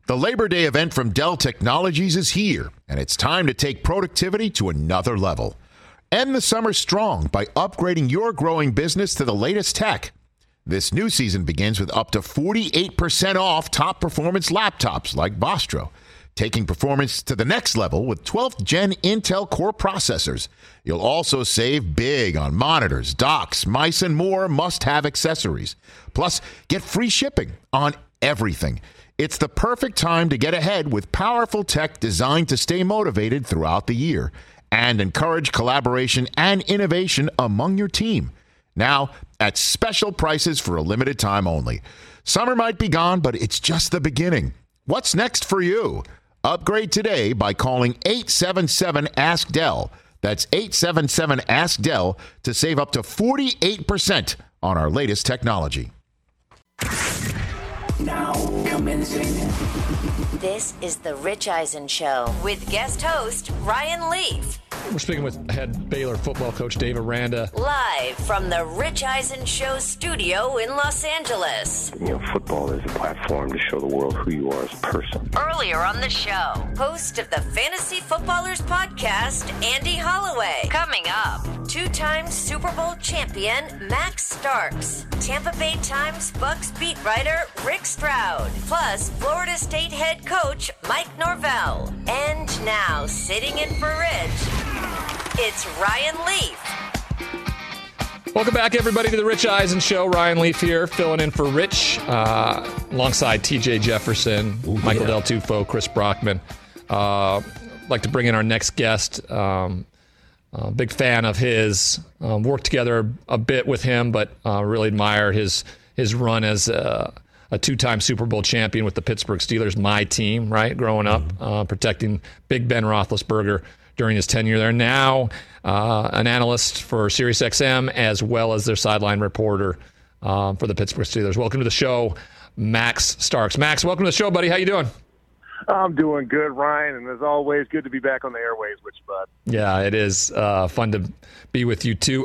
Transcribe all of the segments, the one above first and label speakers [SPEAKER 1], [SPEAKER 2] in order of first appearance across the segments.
[SPEAKER 1] The Labor Day event from Dell Technologies is here, and it's time to take productivity to another level. End the summer strong by upgrading your growing business to the latest tech. This new season begins with up to 48% off top performance laptops like Vostro, taking performance to the next level with 12th Gen Intel Core processors. You'll also save big on monitors, docks, mice, and more must-have accessories. Plus, get free shipping on everything. It's the perfect time to get ahead with powerful tech designed to stay motivated throughout the year and encourage collaboration and innovation among your team. Now, at special prices for a limited time only. Summer might be gone, but it's just the beginning. What's next for you? Upgrade today by calling 877-ASK-DELL. That's 877-ASK-DELL to save up to 48% on our latest technology.
[SPEAKER 2] Now commencing.
[SPEAKER 3] This is The Rich Eisen Show with guest host Ryan Leaf.
[SPEAKER 4] We're speaking with head Baylor football coach Dave Aranda.
[SPEAKER 3] Live from The Rich Eisen Show studio in Los Angeles.
[SPEAKER 5] Football is a platform to show the world who you are as a person.
[SPEAKER 3] Earlier on the show, host of the Fantasy Footballers Podcast, Andy Holloway. Coming up, two-time Super Bowl champion Max Starks. Tampa Bay Times Bucks beat writer Rick Stroud. Plus, Florida State head coach Mike Norvell. And now, sitting in for Rich, it's Ryan Leaf.
[SPEAKER 4] Welcome back, everybody, to the Rich Eisen Show. Ryan Leaf here, filling in for Rich, alongside TJ Jefferson, Michael Del Tufo, Chris Brockman. Like to bring in our next guest. Big fan of his. Worked together a bit with him, but really admire his run as a two-time Super Bowl champion with the Pittsburgh Steelers, my team, right, growing up, protecting Big Ben Roethlisberger during his tenure there. Now an analyst for SiriusXM as well as their sideline reporter for the Pittsburgh Steelers. Welcome to the show, Max Starks. Max, welcome to the show, buddy. How you doing?
[SPEAKER 6] I'm doing good, Ryan, and as always, good to be back on the airwaves with you, bud.
[SPEAKER 4] Yeah, it is fun to be with you, too.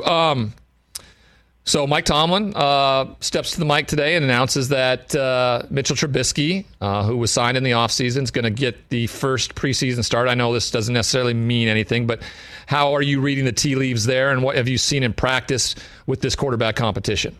[SPEAKER 4] So Mike Tomlin steps to the mic today and announces that Mitchell Trubisky, who was signed in the offseason, is going to get the first preseason start. I know this doesn't necessarily mean anything, but how are you reading the tea leaves there, and what have you seen in practice with this quarterback competition?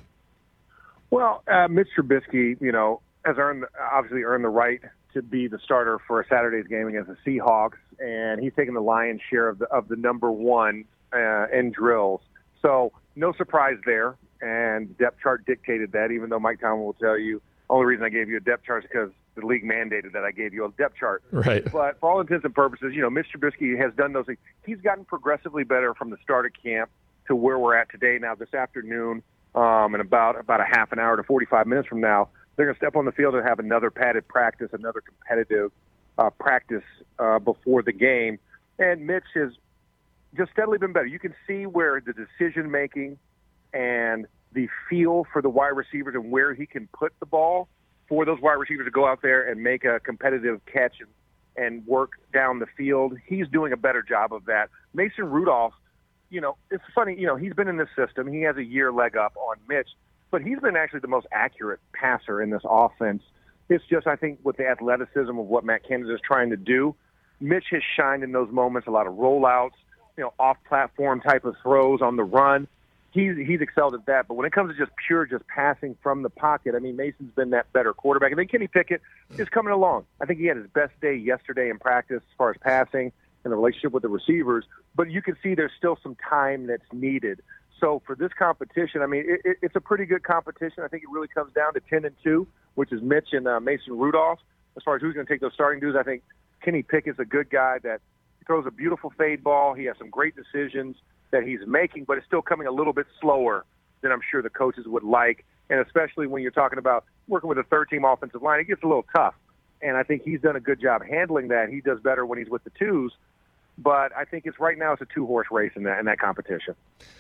[SPEAKER 6] Well, Mitch Trubisky, has obviously earned the right to be the starter for a Saturday's game against the Seahawks, and he's taken the lion's share of the number one in drills. So no surprise there, and the depth chart dictated that, even though Mike Tomlin will tell you, only reason I gave you a depth chart is because the league mandated that I gave you a depth chart. Right. But for all intents and purposes, Mitch Trubisky has done those things. He's gotten progressively better from the start of camp to where we're at today. Now, this afternoon, in about a half an hour to 45 minutes from now, they're going to step on the field and have another padded practice, another competitive practice before the game. And Mitch has just steadily been better. You can see where the decision-making and the feel for the wide receivers and where he can put the ball for those wide receivers to go out there and make a competitive catch and work down the field. He's doing a better job of that. Mason Rudolph, it's funny, he's been in this system. He has a year leg up on Mitch, but he's been actually the most accurate passer in this offense. It's just, I think, with the athleticism of what Matt Canada is trying to do, Mitch has shined in those moments, a lot of rollouts, off-platform type of throws on the run. He's excelled at that. But when it comes to just passing from the pocket, Mason's been that better quarterback. And then Kenny Pickett is coming along. I think he had his best day yesterday in practice as far as passing and the relationship with the receivers. But you can see there's still some time that's needed. So for this competition, it's a pretty good competition. I think it really comes down to 10-2, which is Mitch and Mason Rudolph. As far as who's going to take those starting duties, I think Kenny Pickett's a good guy that throws a beautiful fade ball. He has some great decisions that he's making, but it's still coming a little bit slower than I'm sure the coaches would like. And especially when you're talking about working with a third-team offensive line, it gets a little tough. And I think he's done a good job handling that. He does better when he's with the twos. But I think right now it's a two-horse race in that competition.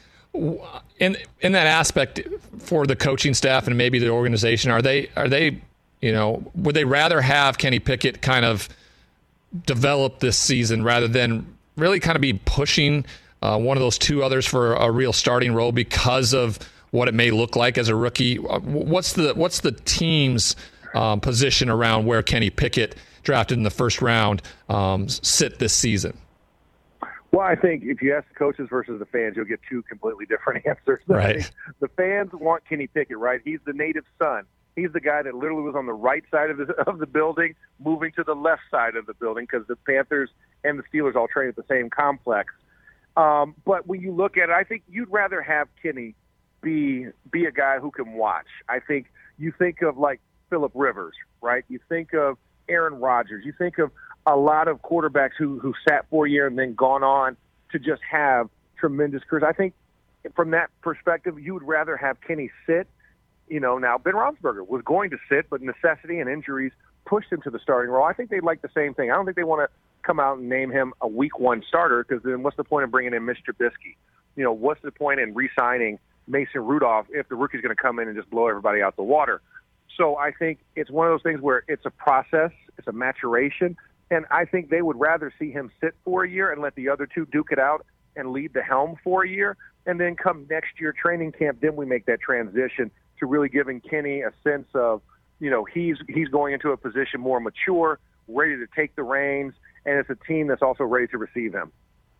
[SPEAKER 4] In that aspect, for the coaching staff and maybe the organization, are they would they rather have Kenny Pickett kind of develop this season rather than really kind of be pushing one of those two others for a real starting role because of what it may look like as a rookie? What's the team's position around where Kenny Pickett drafted in the first round sit this season?
[SPEAKER 6] Well, I think if you ask the coaches versus the fans, you'll get two completely different answers.
[SPEAKER 4] Right.
[SPEAKER 6] I think the fans want Kenny Pickett, right? He's the native son. He's the guy that literally was on the right side of the building, moving to the left side of the building because the Panthers and the Steelers all train at the same complex. But when you look at it, I think you'd rather have Kenny be a guy who can watch. I think you think of like Phillip Rivers, right? You think of Aaron Rodgers. You think of a lot of quarterbacks who sat for a year and then gone on to just have tremendous careers. I think from that perspective, you would rather have Kenny sit. Now Ben Roethlisberger was going to sit, but necessity and injuries pushed him to the starting role. I think they'd like the same thing. I don't think they want to come out and name him a week one starter because then what's the point of bringing in Mr. Trubisky? What's the point in re-signing Mason Rudolph if the rookie's going to come in and just blow everybody out the water? So I think it's one of those things where it's a process, it's a maturation, and I think they would rather see him sit for a year and let the other two duke it out and lead the helm for a year, and then come next year training camp, then we make that transition to really giving Kenny a sense of, he's going into a position more mature, ready to take the reins, and it's a team that's also ready to receive him.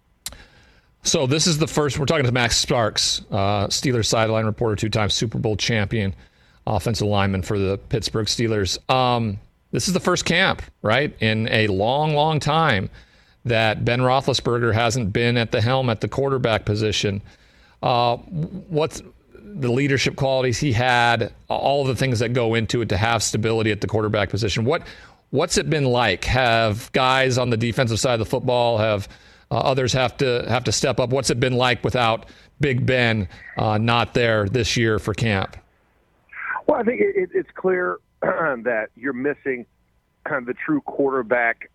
[SPEAKER 4] So this is the first, we're talking to Max Starks, Steelers sideline reporter, two-time Super Bowl champion, offensive lineman for the Pittsburgh Steelers. This is the first camp, right, in a long, long time that Ben Roethlisberger hasn't been at the helm at the quarterback position. What's the leadership qualities he had, all the things that go into it to have stability at the quarterback position? What's it been like? Have guys on the defensive side of the football, have others have to step up? What's it been like without Big Ben not there this year for camp?
[SPEAKER 6] Well, I think it's clear that you're missing kind of the true quarterback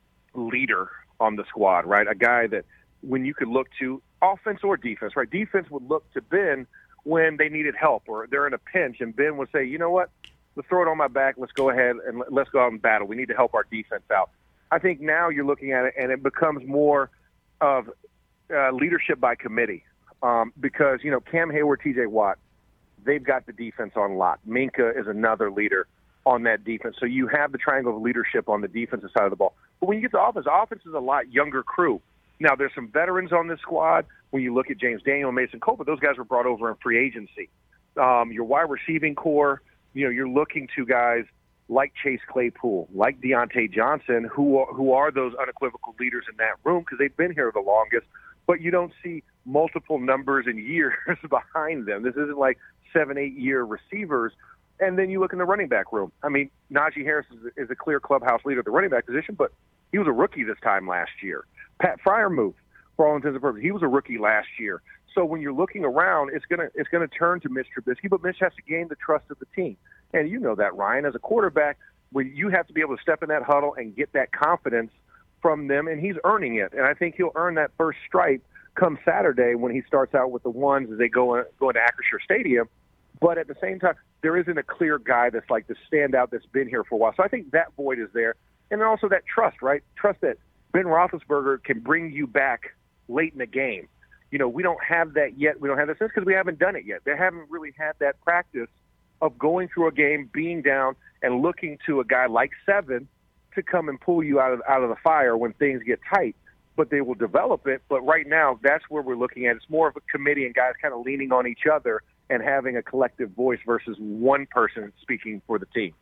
[SPEAKER 6] leader on the squad, right? A guy that when you could look to offense or defense, right? Defense would look to Ben when they needed help or they're in a pinch, and Ben would say, you know what, let's throw it on my back. Let's go ahead and let's go out and battle. We need to help our defense out. I think now you're looking at it, and it becomes more of leadership by committee because, Cam Hayward, T.J. Watt, they've got the defense on lock. Minka is another leader on that defense. So you have the triangle of leadership on the defensive side of the ball. But when you get to offense is a lot younger crew. Now, there's some veterans on this squad. When you look at James Daniel and Mason Cole, but those guys were brought over in free agency. Your wide receiving core, you're looking to guys like Chase Claypool, like Deontay Johnson, who are those unequivocal leaders in that room because they've been here the longest, but you don't see multiple numbers and years behind them. This isn't like 7-8 year receivers. And then you look in the running back room. I mean, Najee Harris is a clear clubhouse leader at the running back position, but he was a rookie this time last year. Pat Freiermuth, for all intents and purposes, he was a rookie last year. So when you're looking around, it's gonna turn to Mitch Trubisky, but Mitch has to gain the trust of the team. And you know that, Ryan, as a quarterback, when you have to be able to step in that huddle and get that confidence from them, and he's earning it. And I think he'll earn that first stripe come Saturday when he starts out with the ones as they go into Acrisure Stadium. But at the same time, there isn't a clear guy that's like the standout that's been here for a while. So I think that void is there. And then also that trust, right? Trust that Ben Roethlisberger can bring you back late in the game. We don't have that yet. We don't have that sense because we haven't done it yet. They haven't really had that practice of going through a game, being down, and looking to a guy like Seven to come and pull you out of the fire when things get tight. But they will develop it. But right now, that's where we're looking at. It's more of a committee and guys kind of leaning on each other and having a collective voice versus one person speaking for the team.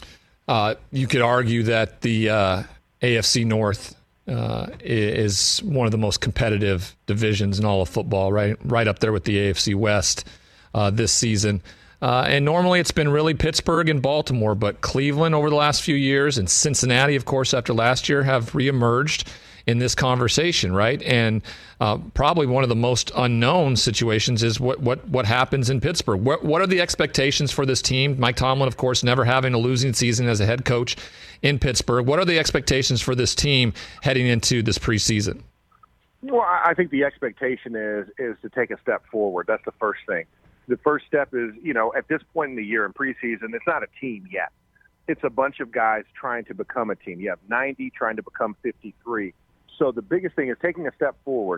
[SPEAKER 4] You could argue that the AFC North is one of the most competitive divisions in all of football, right up there with the AFC West this season. And normally it's been really Pittsburgh and Baltimore, but Cleveland over the last few years and Cincinnati, of course, after last year have reemerged in this conversation, right? And probably one of the most unknown situations is what happens in Pittsburgh. What are the expectations for this team? Mike Tomlin, of course, never having a losing season as a head coach in Pittsburgh. What are the expectations for this team heading into this preseason?
[SPEAKER 6] Well, I think the expectation is to take a step forward. That's the first thing. The first step is, at this point in the year in preseason, it's not a team yet. It's a bunch of guys trying to become a team. You have 90 trying to become 53. So the biggest thing is taking a step forward.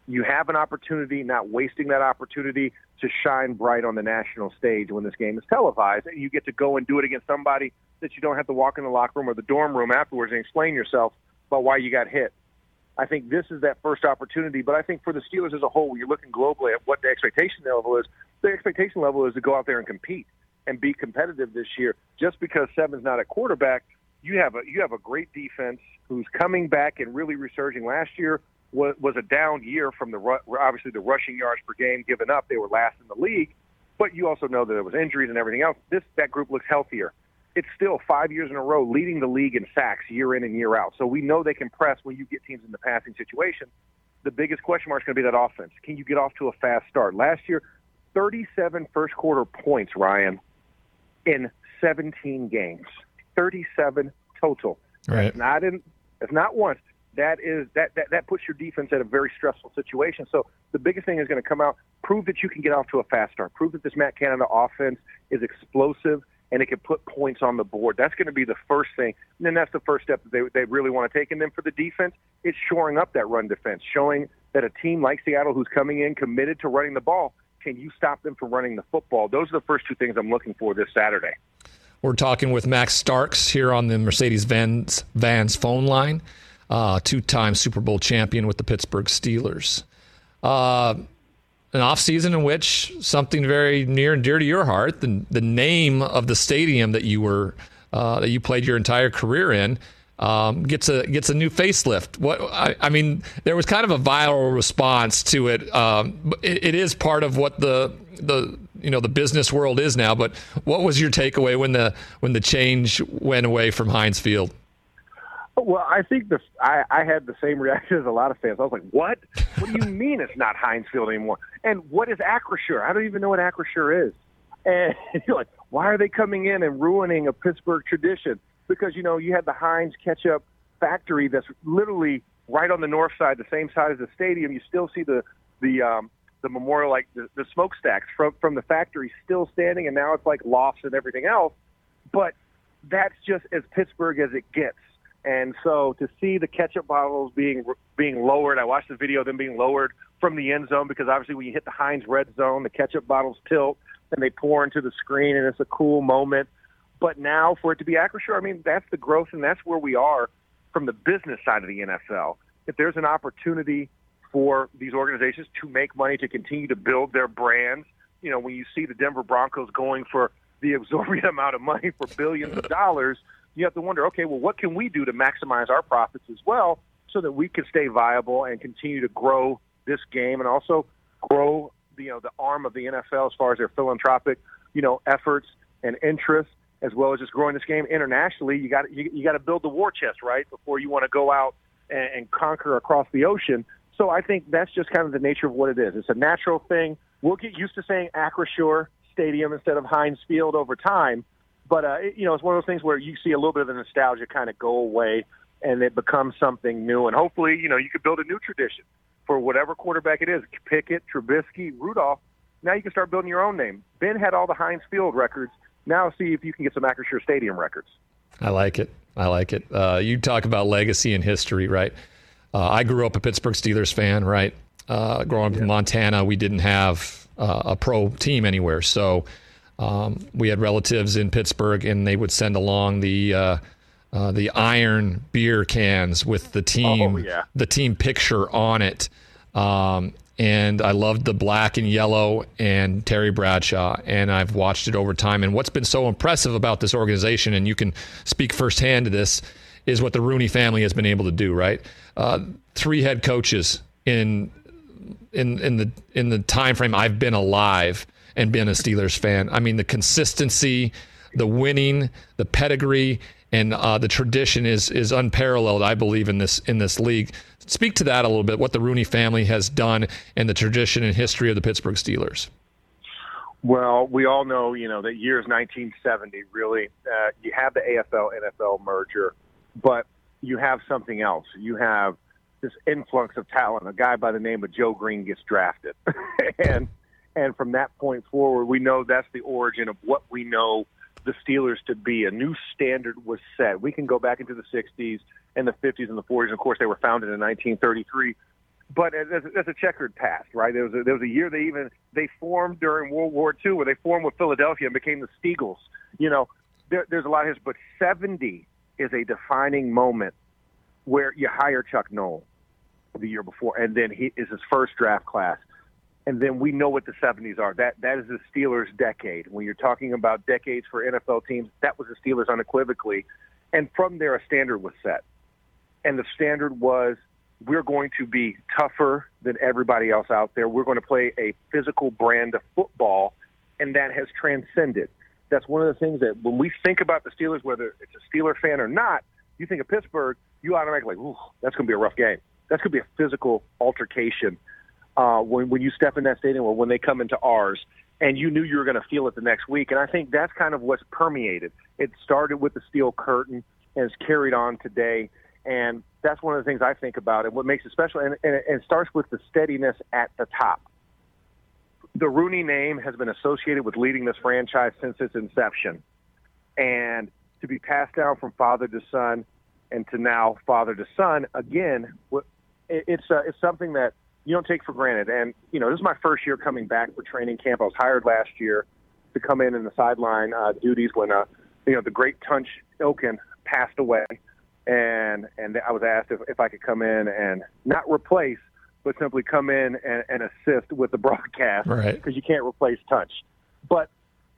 [SPEAKER 6] you have an opportunity, not wasting that opportunity to shine bright on the national stage when this game is televised. And you get to go and do it against somebody that you don't have to walk in the locker room or the dorm room afterwards and explain yourself about why you got hit. I think this is that first opportunity. But I think for the Steelers as a whole, when you're looking globally at what the expectation level is, the expectation level is to go out there and compete and be competitive this year. Just because Seven's not at quarterback, you have a great defense who's coming back and really resurging. Last year was a down year from obviously the rushing yards per game given up. They were last in the league, but you also know that there was injuries and everything else. That group looks healthier. It's still 5 years in a row leading the league in sacks year in and year out. So we know they can press when you get teams in the passing situation. The biggest question mark is going to be that offense. Can you get off to a fast start? Last year, 37 first-quarter points, Ryan, in 17 games. 37 total.
[SPEAKER 4] Right.
[SPEAKER 6] That's not once. That puts your defense at a very stressful situation. So the biggest thing is going to come out, prove that you can get off to a fast start. Prove that this Matt Canada offense is explosive and it can put points on the board. That's going to be the first thing. And then that's the first step that they really want to take. And then for the defense, it's shoring up that run defense, showing that a team like Seattle who's coming in committed to running the ball, can you stop them from running the football? Those are the first two things I'm looking for this Saturday.
[SPEAKER 4] We're talking with Max Starks here on the Mercedes-Benz phone line, two-time Super Bowl champion with the Pittsburgh Steelers. An offseason in which something very near and dear to your heart, the name of the stadium that you played your entire career in, gets a new facelift. I mean, there was kind of a viral response to it. It is part of what the business world is now. But what was your takeaway when the change went away from Heinz Field?
[SPEAKER 6] Well, I think I had the same reaction as a lot of fans. I was like, what? What do you mean it's not Heinz Field anymore? And what is Acrisure? I don't even know what Acrisure is. And you're like, why are they coming in and ruining a Pittsburgh tradition? Because, you had the Heinz ketchup factory that's literally right on the north side, the same side as the stadium. You still see the memorial, like the smokestacks from the factory still standing, and now it's like lofts and everything else. But that's just as Pittsburgh as it gets. And so to see the ketchup bottles being lowered, I watched the video of them being lowered from the end zone because obviously when you hit the Heinz red zone, the ketchup bottles tilt and they pour into the screen, and it's a cool moment. But now for it to be Acrisure, I mean, that's the growth, and that's where we are from the business side of the NFL. If there's an opportunity for these organizations to make money, to continue to build their brands, when you see the Denver Broncos going for the exorbitant amount of money for billions of dollars, you have to wonder, okay, well, what can we do to maximize our profits as well so that we can stay viable and continue to grow this game and also grow the arm of the NFL as far as their philanthropic, efforts and interests, as well as just growing this game internationally. You got to build the war chest, right, before you want to go out and conquer across the ocean. So I think that's just kind of the nature of what it is. It's a natural thing. We'll get used to saying Acrisure Stadium instead of Heinz Field over time. But, it's one of those things where you see a little bit of the nostalgia kind of go away and it becomes something new. And hopefully, you could build a new tradition for whatever quarterback it is, Pickett, Trubisky, Rudolph. Now you can start building your own name. Ben had all the Heinz Field records. Now see if you can get some Acrisure Stadium records.
[SPEAKER 4] I like it. You talk about legacy and history, right? I grew up a Pittsburgh Steelers fan, right? Growing up in Montana, we didn't have a pro team anywhere. So we had relatives in Pittsburgh, and they would send along the iron beer cans with the team, the team picture on it. And I loved the black and yellow and Terry Bradshaw, and I've watched it over time. And what's been so impressive about this organization, and you can speak firsthand to this, is what the Rooney family has been able to do, right? 3 head coaches in the time frame I've been alive and been a Steelers fan. I mean, the consistency, the winning, the pedigree, and the tradition is unparalleled, I believe, in this league. Speak to that a little bit, what the Rooney family has done and the tradition and history of the Pittsburgh Steelers.
[SPEAKER 6] Well, we all know, that year's 1970, really. You have the AFL-NFL merger, but you have something else. You have this influx of talent. A guy by the name of Joe Green gets drafted. And from that point forward, we know that's the origin of what we know the Steelers to be. A new standard was set. We can go back into the 60s and the 50s and the 40s. And of course, they were founded in 1933. but there's a checkered past, right? There was a year they formed during World War II where they formed with Philadelphia and became the Steagles. There's a lot of history, but 70 is a defining moment where you hire Chuck Noll the year before, and then he is his first draft class. And then we know what the 70s are. That is the Steelers' decade. When you're talking about decades for NFL teams, that was the Steelers unequivocally. And from there, a standard was set. And the standard was, we're going to be tougher than everybody else out there. We're going to play a physical brand of football, and that has transcended. That's one of the things that when we think about the Steelers, whether it's a Steeler fan or not, you think of Pittsburgh, you automatically like, ooh, that's going to be a rough game. That's going to be a physical altercation when you step in that stadium or when they come into ours, and you knew you were going to feel it the next week. And I think that's kind of what's permeated. It started with the steel curtain and it's carried on today. And that's one of the things I think about and what makes it special. And it starts with the steadiness at the top. The Rooney name has been associated with leading this franchise since its inception. And to be passed down from father to son and to now father to son, again, it's something that you don't take for granted. And, this is my first year coming back for training camp. I was hired last year to come in the sideline duties when, the great Tunch Ilkin passed away. And I was asked if I could come in and not replace, but simply come in and assist with the broadcast,
[SPEAKER 4] right?
[SPEAKER 6] Because you can't replace Tunch. But,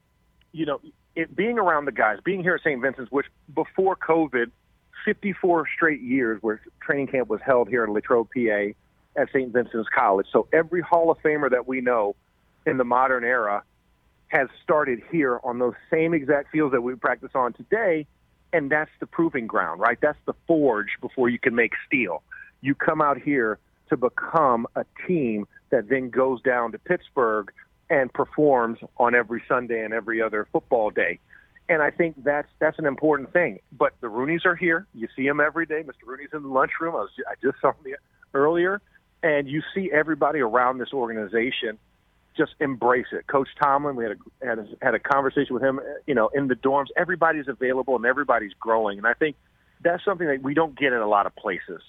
[SPEAKER 6] it being around the guys, being here at St. Vincent's, which before COVID, 54 straight years where training camp was held here in Latrobe, PA, at St. Vincent's College. So every Hall of Famer that we know in the modern era has started here on those same exact fields that we practice on today. And that's the proving ground, right? That's the forge before you can make steel. You come out here to become a team that then goes down to Pittsburgh and performs on every Sunday and every other football day. And I think that's an important thing. But the Rooneys are here. You see them every day. Mr. Rooney's in the lunchroom. I just saw him earlier. And you see everybody around this organization just embrace it. Coach Tomlin, we had a conversation with him, in the dorms. Everybody's available and everybody's growing. And I think that's something that we don't get in a lot of places.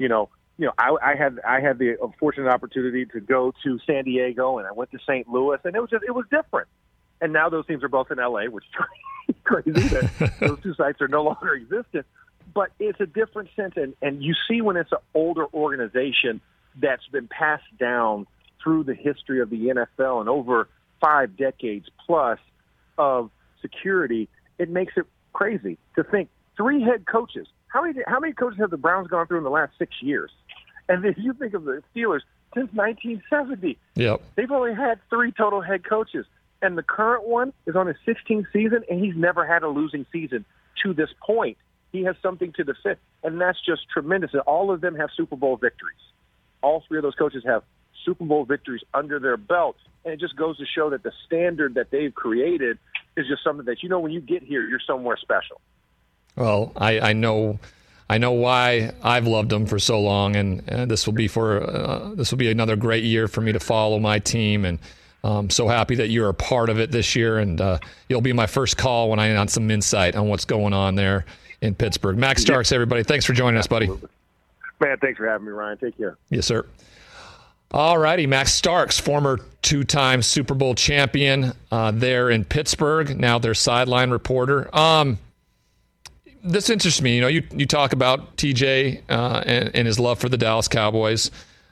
[SPEAKER 6] I had the fortunate opportunity to go to San Diego, and I went to St. Louis, and it was different. And now those teams are both in LA, which is crazy that those two sites are no longer existent. But it's a different sense, and you see when it's an older organization that's been passed down through the history of the NFL and over 5 decades plus of security, it makes it crazy to think 3 head coaches. How many coaches have the Browns gone through in the last 6 years? And if you think of the Steelers, since 1970,
[SPEAKER 4] yep,
[SPEAKER 6] they've only had 3 total head coaches. And the current one is on his 16th season, and he's never had a losing season to this point. He has something to defend, and that's just tremendous. And all of them have Super Bowl victories. All 3 of those coaches have Super Bowl victories under their belt. And it just goes to show that the standard that they've created is just something that, when you get here, you're somewhere special.
[SPEAKER 4] Well, I know why I've loved them for so long, and this will be another great year for me to follow my team, and I'm so happy that you're a part of it this year, and you'll be my first call when I want some insight on what's going on there in Pittsburgh. Max Starks, everybody, thanks for joining us, buddy.
[SPEAKER 6] Man, thanks for having me, Ryan. Take care.
[SPEAKER 4] Yes, sir. All righty, Max Starks, former 2-time Super Bowl champion there in Pittsburgh, now their sideline reporter. This interests me. You talk about TJ and his love for the Dallas Cowboys.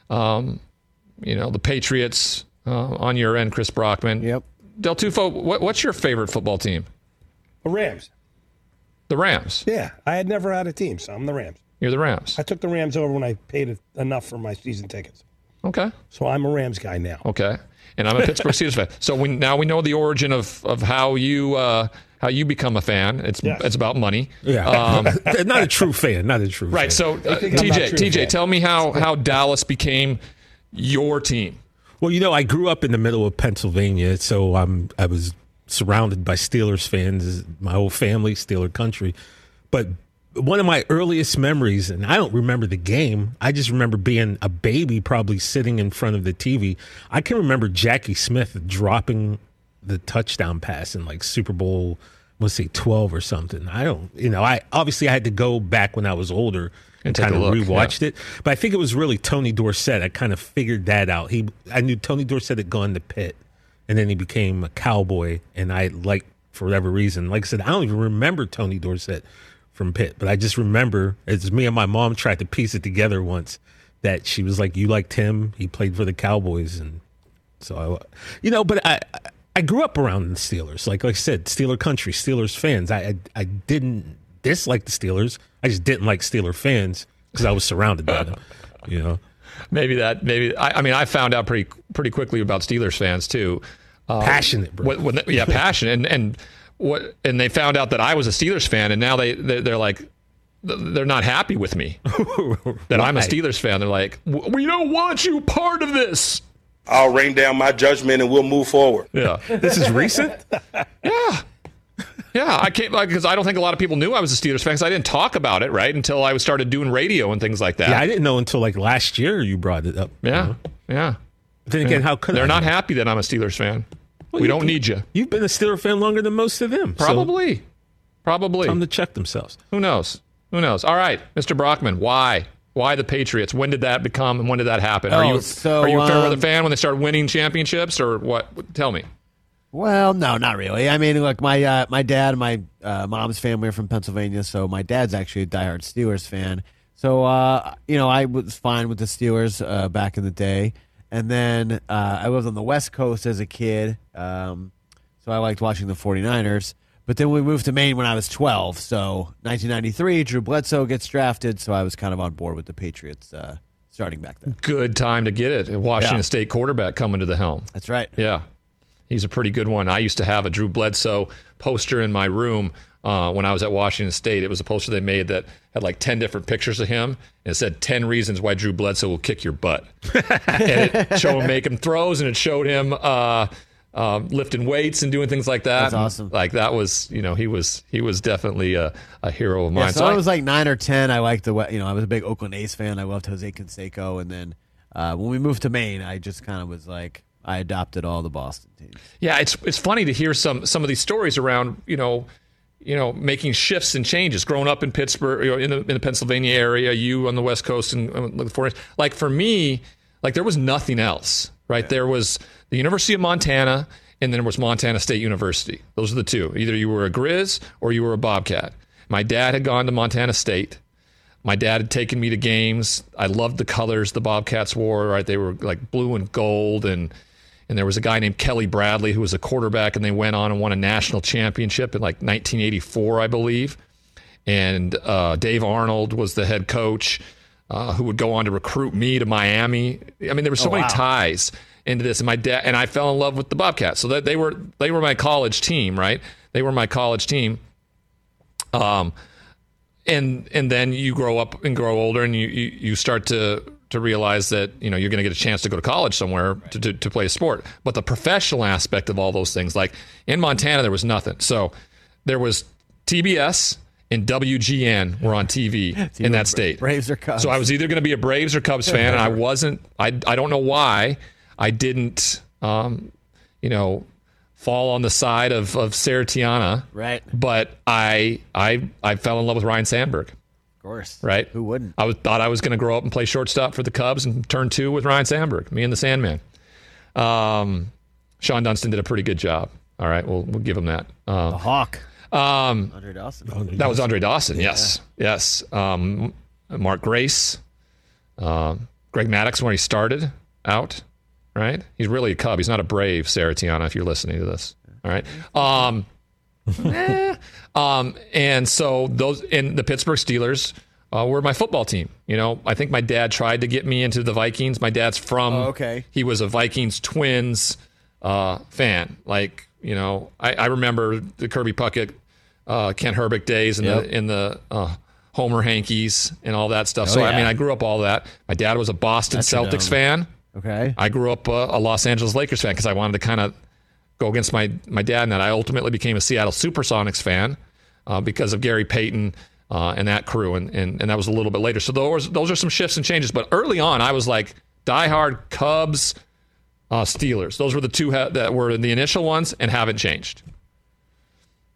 [SPEAKER 4] The Patriots on your end, Chris Brockman.
[SPEAKER 7] Yep.
[SPEAKER 4] Del Tufo, what's your favorite football team?
[SPEAKER 7] The Rams.
[SPEAKER 4] The Rams?
[SPEAKER 7] Yeah. I had never had a team, so I'm the Rams.
[SPEAKER 4] You're the Rams.
[SPEAKER 7] I took the Rams over when I paid enough for my season tickets.
[SPEAKER 4] Okay.
[SPEAKER 7] So I'm a Rams guy now.
[SPEAKER 4] Okay. And I'm a Pittsburgh Steelers fan. So now we know the origin of how you become a fan. It's about money.
[SPEAKER 8] Yeah. Not a true fan. Not a true
[SPEAKER 4] right.
[SPEAKER 8] fan.
[SPEAKER 4] So TJ, tell me how Dallas became your team.
[SPEAKER 8] Well, I grew up in the middle of Pennsylvania, so I was surrounded by Steelers fans. My whole family, Steeler country. But one of my earliest memories, and I don't remember the game, I just remember being a baby probably sitting in front of the TV. I can remember Jackie Smith dropping the touchdown pass in like Super Bowl let's say 12 or something. I obviously I had to go back when I was older and
[SPEAKER 4] take
[SPEAKER 8] kind
[SPEAKER 4] a
[SPEAKER 8] of
[SPEAKER 4] look,
[SPEAKER 8] rewatched it. But I think it was really Tony Dorsett. I kind of figured that out. I knew Tony Dorsett had gone to Pitt, and then he became a Cowboy, and I liked, for whatever reason, like I said, I don't even remember Tony Dorsett from Pitt, but I just remember, as me and my mom tried to piece it together once, that she was like, you liked him, he played for the Cowboys. And so, but I grew up around the Steelers. Like I said, Steeler country, Steelers fans. I didn't dislike the Steelers. I just didn't like Steeler fans because I was surrounded by them.
[SPEAKER 4] I found out pretty quickly about Steelers fans too.
[SPEAKER 8] Passionate, bro.
[SPEAKER 4] Passionate, and they found out that I was a Steelers fan, and now they're like, they're not happy with me that I'm a Steelers fan. They're like, we don't want you part of this.
[SPEAKER 9] I'll rain down my judgment and we'll move forward.
[SPEAKER 4] Yeah.
[SPEAKER 8] This is recent?
[SPEAKER 4] Yeah. Yeah, I can't, because I don't think a lot of people knew I was a Steelers fan because I didn't talk about it, right, until I started doing radio and things like that.
[SPEAKER 8] Yeah, I didn't know until like last year you brought it up.
[SPEAKER 4] Yeah, yeah.
[SPEAKER 8] Then again, how could
[SPEAKER 4] they're not happy that I'm a Steelers fan? Well, we don't need you.
[SPEAKER 8] You've been a Steelers fan longer than most of them.
[SPEAKER 4] Probably. Tell
[SPEAKER 8] them to check themselves.
[SPEAKER 4] Who knows? All right, Mr. Brockman, why? Why the Patriots? When did that become and when did that happen? Are you a fair weather fan when they started winning championships, or what? Tell me.
[SPEAKER 10] Well, no, not really. I mean, look, my dad and my mom's family are from Pennsylvania, so my dad's actually a diehard Steelers fan. So, I was fine with the Steelers back in the day. And then I lived on the West Coast as a kid, so I liked watching the 49ers. But then we moved to Maine when I was 12. So 1993, Drew Bledsoe gets drafted, so I was kind of on board with the Patriots starting back then.
[SPEAKER 4] Good time to get it. A Washington State quarterback coming to the helm.
[SPEAKER 10] That's right.
[SPEAKER 4] Yeah. He's a pretty good one. I used to have a Drew Bledsoe poster in my room when I was at Washington State. It was a poster they made that had like 10 different pictures of him, and it said 10 reasons why Drew Bledsoe will kick your butt. And it showed him making throws, and it showed him lifting weights and doing things like that.
[SPEAKER 10] That's awesome.
[SPEAKER 4] Like that was, he was definitely a hero of mine.
[SPEAKER 10] Yeah, so I was like 9 or 10. I liked I was a big Oakland A's fan. I loved Jose Canseco, and then when we moved to Maine, I just kind of was like, I adopted all the Boston teams.
[SPEAKER 4] Yeah, it's funny to hear some of these stories around making shifts and changes. Growing up in Pittsburgh, in the Pennsylvania area, you on the West Coast and the 49ers. Like for me, like there was nothing else, right? Yeah. There was the University of Montana, and then there was Montana State University. Those are the two. Either you were a Grizz or you were a Bobcat. My dad had gone to Montana State. My dad had taken me to games. I loved the colors the Bobcats wore. Right, they were like blue and gold, and there was a guy named Kelly Bradley who was a quarterback, and they went on and won a national championship in like 1984, I believe. And Dave Arnold was the head coach, who would go on to recruit me to Miami. I mean, there were so many ties into this, and my dad and I fell in love with the Bobcats. So that they were my college team, right? They were my college team. And then you grow up and grow older, and you start to realize that you're going to get a chance to go to college somewhere to play a sport. But the professional aspect of all those things, like in Montana, there was nothing. So there was TBS and WGN were on TV in that state.
[SPEAKER 10] Braves or Cubs.
[SPEAKER 4] So I was either going to be a Braves or Cubs fan, and I wasn't. I don't know why I didn't. Fall on the side of Sarah Tiana.
[SPEAKER 10] Right.
[SPEAKER 4] But I fell in love with Ryan Sandberg.
[SPEAKER 10] Of course.
[SPEAKER 4] Right?
[SPEAKER 10] Who wouldn't?
[SPEAKER 4] I thought I was going to grow up and play shortstop for the Cubs and turn 2 with Ryan Sandberg, me and the Sandman. Sean Dunston did a pretty good job. All right, we'll give him that.
[SPEAKER 10] The Hawk. Andre Dawson.
[SPEAKER 4] That was Andre Dawson, yes. Yeah. Yes. Mark Grace. Greg Maddux, where he started out, right? He's really a Cub. He's not a Brave, Sarah Tiana, if you're listening to this. All right. And so those in the Pittsburgh Steelers were my football team. I think my dad tried to get me into the Vikings. My dad's from, he was a Vikings Twins fan. Like, I remember the Kirby Puckett, Kent Herbeck days in the Homer Hankies and all that stuff. I grew up all that. My dad was a Boston Celtics fan.
[SPEAKER 10] Okay.
[SPEAKER 4] I grew up a Los Angeles Lakers fan because I wanted to kind of go against my dad in that. I ultimately became a Seattle Supersonics fan because of Gary Payton and that crew, and that was a little bit later. So those are some shifts and changes. But early on, I was like diehard Cubs, Steelers. Those were the two that were the initial ones and haven't changed.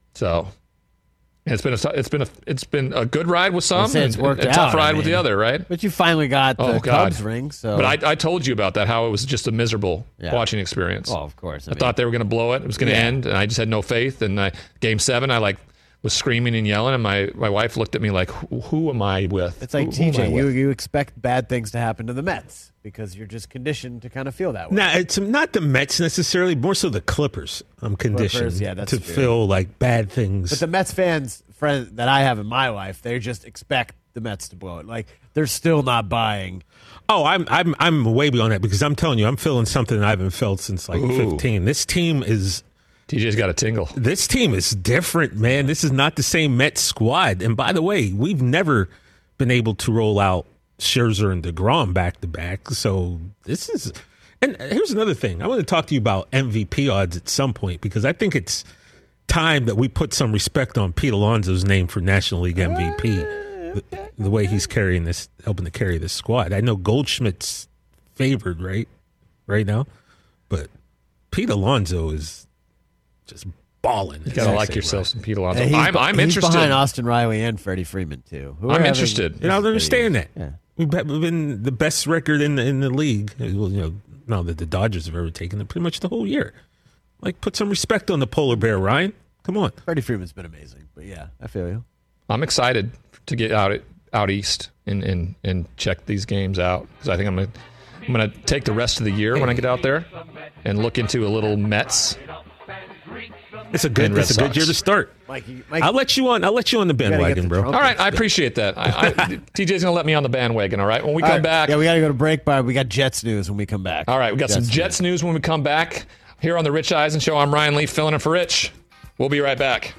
[SPEAKER 4] So it's been a good ride with some,
[SPEAKER 10] It's worked
[SPEAKER 4] and a
[SPEAKER 10] out,
[SPEAKER 4] tough ride
[SPEAKER 10] I
[SPEAKER 4] with the
[SPEAKER 10] mean.
[SPEAKER 4] other, right?
[SPEAKER 10] But you finally got the Cubs ring. So,
[SPEAKER 4] but I told you about that, how it was just a miserable watching experience.
[SPEAKER 10] Oh, of course.
[SPEAKER 4] I thought they were going to blow it. It was going to end, and I just had no faith. And Game 7, I was screaming and yelling, and my wife looked at me like, "Who am I with?"
[SPEAKER 10] It's like
[SPEAKER 4] Who am I
[SPEAKER 10] TJ.
[SPEAKER 4] with?
[SPEAKER 10] You expect bad things to happen to the Mets because you're just conditioned to kind of feel that way.
[SPEAKER 8] No, it's not the Mets necessarily, more so the Clippers. I'm conditioned
[SPEAKER 10] that's
[SPEAKER 8] to
[SPEAKER 10] true.
[SPEAKER 8] feel like bad things.
[SPEAKER 10] But the Mets friends that I have in my life, they just expect the Mets to blow it. Like they're still not buying.
[SPEAKER 8] Oh, I'm way beyond that because I'm telling you, I'm feeling something I haven't felt since 15. This team is.
[SPEAKER 4] TJ's got a tingle.
[SPEAKER 8] This team is different, man. This is not the same Mets squad. And by the way, we've never been able to roll out Scherzer and DeGrom back to back. So this is. And here's another thing. I want to talk to you about MVP odds at some point because I think it's time that we put some respect on Pete Alonso's name for National League MVP. The way he's helping to carry this squad. I know Goldschmidt's favored right now, but Pete Alonso is just balling.
[SPEAKER 4] You gotta like yourself some Pete Alonso.
[SPEAKER 10] And
[SPEAKER 4] I'm
[SPEAKER 10] he's
[SPEAKER 4] interested.
[SPEAKER 10] behind Austin Riley and Freddie Freeman too.
[SPEAKER 4] I'm interested.
[SPEAKER 8] And I don't understand that.
[SPEAKER 10] Yeah.
[SPEAKER 8] We've been the best record in the league. Well, now that the Dodgers have ever taken it pretty much the whole year. Like, put some respect on the polar bear, Ryan. Come on.
[SPEAKER 10] Freddie Freeman's been amazing, but yeah, I feel you.
[SPEAKER 4] I'm excited to get out east and check these games out because I think I'm gonna take the rest of the year when I get out there and look into a little Mets.
[SPEAKER 8] It's a good year to start.
[SPEAKER 10] Mike,
[SPEAKER 8] I'll let you on the bandwagon, bro.
[SPEAKER 4] All right, I appreciate that. TJ's gonna let me on the bandwagon. All right, when we come back,
[SPEAKER 10] yeah, we got to go to break, but we got Jets news when we come back.
[SPEAKER 4] All right, we got some Jets news when we come back here on the Rich Eisen Show. I'm Ryan Leaf, filling in for Rich. We'll be right back.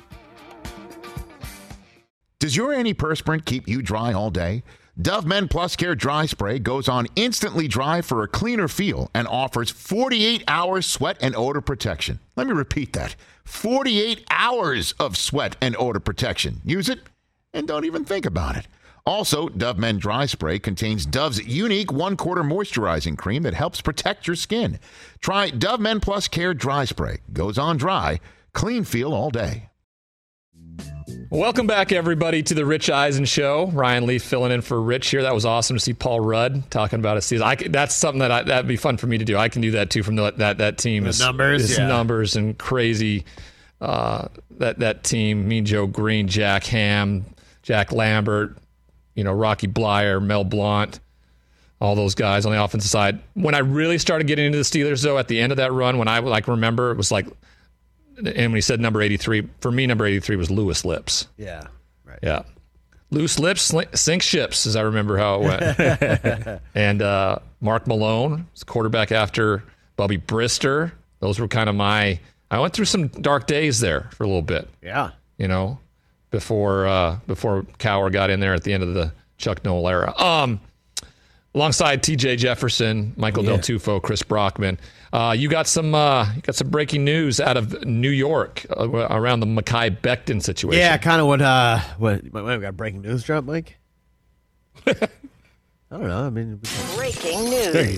[SPEAKER 1] Does your antiperspirant keep you dry all day? Dove Men Plus Care Dry Spray goes on instantly dry for a cleaner feel and offers 48 hours sweat and odor protection. Let me repeat that. 48 hours of sweat and odor protection. Use it and don't even think about it. Also, Dove Men Dry Spray contains Dove's unique 1/4 moisturizing cream that helps protect your skin. Try Dove Men Plus Care Dry Spray. Goes on dry, clean feel all day.
[SPEAKER 4] Welcome back, everybody, to the Rich Eisen Show. Ryan Leaf filling in for Rich here. That was awesome to see Paul Rudd talking about his season. That's something that'd be fun for me to do. I can do that too from that team. Numbers and crazy. That team, me, Joe Green, Jack Ham, Jack Lambert, Rocky Blyer, Mel Blount, all those guys on the offensive side. When I really started getting into the Steelers, though, at the end of that run, when I remember, it was like. And when he said number 83, for me, number 83 was Louis Lips.
[SPEAKER 10] Yeah, right.
[SPEAKER 4] Yeah. Loose lips sink ships, as I remember how it went. And Mark Malone was quarterback after Bubby Brister. Those were kind of I went through some dark days there for a little bit.
[SPEAKER 10] Yeah.
[SPEAKER 4] Before Cowher got in there at the end of the Chuck Noll era. Alongside TJ Jefferson, Michael Del Tufo, Chris Brockman. You got some breaking news out of New York around the Mekhi Becton situation.
[SPEAKER 10] Yeah, kind of what we got breaking news drop, Mike? I don't know. I mean,
[SPEAKER 3] breaking news.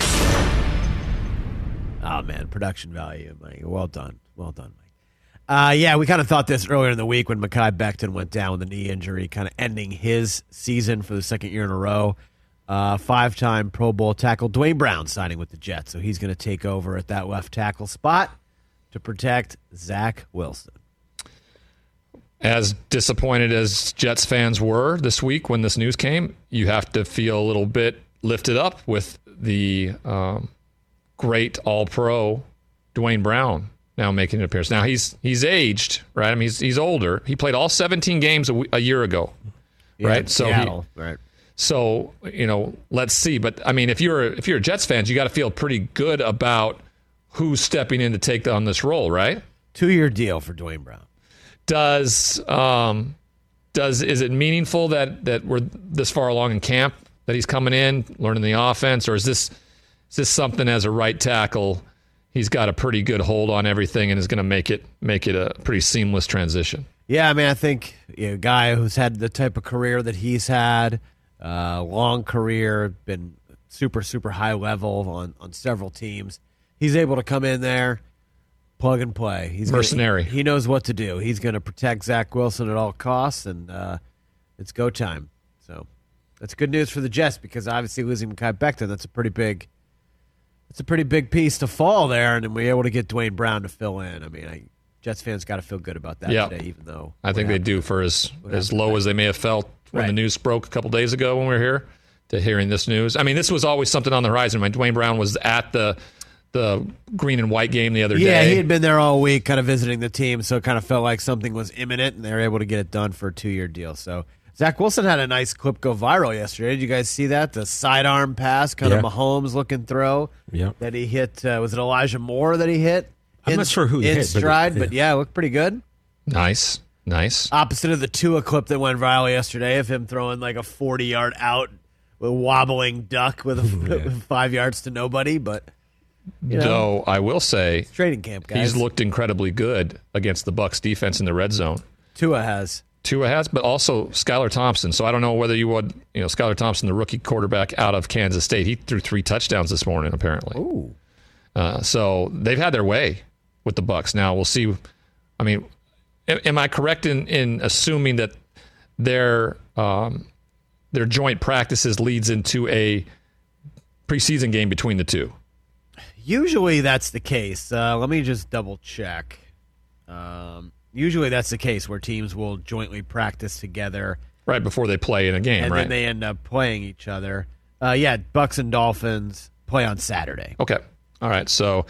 [SPEAKER 10] Oh man, production value, Mike. Well done, Mike. Yeah, we kind of thought this earlier in the week when Mekhi Becton went down with a knee injury, kind of ending his season for the second year in a row. 5-time Pro Bowl tackle Dwayne Brown signing with the Jets, so he's going to take over at that left tackle spot to protect Zach Wilson.
[SPEAKER 4] As disappointed as Jets fans were this week when this news came, you have to feel a little bit lifted up with the great All-Pro Dwayne Brown now making an appearance. Now he's aged, right? I mean he's older. He played all 17 games a year ago, right?
[SPEAKER 10] Seattle, right.
[SPEAKER 4] So, let's see. But, I mean, if you're a Jets fan, you got to feel pretty good about who's stepping in to take on this role, right?
[SPEAKER 10] 2-year deal for Dwayne Brown.
[SPEAKER 4] Is it meaningful that we're this far along in camp, that he's coming in, learning the offense, or is this something as a right tackle, he's got a pretty good hold on everything and is going to make it a pretty seamless transition?
[SPEAKER 10] Yeah, I mean, I think a guy who's had the type of career that he's had, long career, been super, super high level on several teams. He's able to come in there, plug and play. He's
[SPEAKER 4] mercenary.
[SPEAKER 10] He knows what to do. He's going to protect Zach Wilson at all costs, and it's go time. So that's good news for the Jets because obviously losing Mekhi Becton, that's a pretty big piece to fall there, and then we're able to get Dwayne Brown to fill in. I mean, Jets fans got to feel good about that today, even though
[SPEAKER 4] I think they do for as low as they may have felt when the news broke a couple days ago when we were here to hearing this news. I mean, this was always something on the horizon. When Dwayne Brown was at the green and white game the other day.
[SPEAKER 10] Yeah, he had been there all week kind of visiting the team, so it kind of felt like something was imminent, and they were able to get it done for a 2-year deal. So Zach Wilson had a nice clip go viral yesterday. Did you guys see that? The sidearm pass, kind of Mahomes-looking throw that he hit. Was it Elijah Moore that he hit?
[SPEAKER 8] I'm not sure who he hit.
[SPEAKER 10] In stride, but it looked pretty good.
[SPEAKER 4] Nice.
[SPEAKER 10] Opposite of the Tua clip that went viral yesterday of him throwing like a 40-yard out with a wobbling duck with 5 yards to nobody. But
[SPEAKER 4] though I will say,
[SPEAKER 10] training camp guys,
[SPEAKER 4] he's looked incredibly good against the Bucs defense in the red zone.
[SPEAKER 10] Tua has,
[SPEAKER 4] but also Skylar Thompson. So I don't know whether you would, Skylar Thompson, the rookie quarterback out of Kansas State. He threw 3 touchdowns this morning, apparently.
[SPEAKER 10] Ooh.
[SPEAKER 4] So they've had their way with the Bucs. Now we'll see. I mean, am I correct in assuming that their joint practices leads into a preseason game between the two?
[SPEAKER 10] Usually that's the case. Let me just double check. Usually that's the case where teams will jointly practice together
[SPEAKER 4] right before they play in a game,
[SPEAKER 10] and then they end up playing each other. Bucs and Dolphins play on Saturday.
[SPEAKER 4] Okay, all right. So,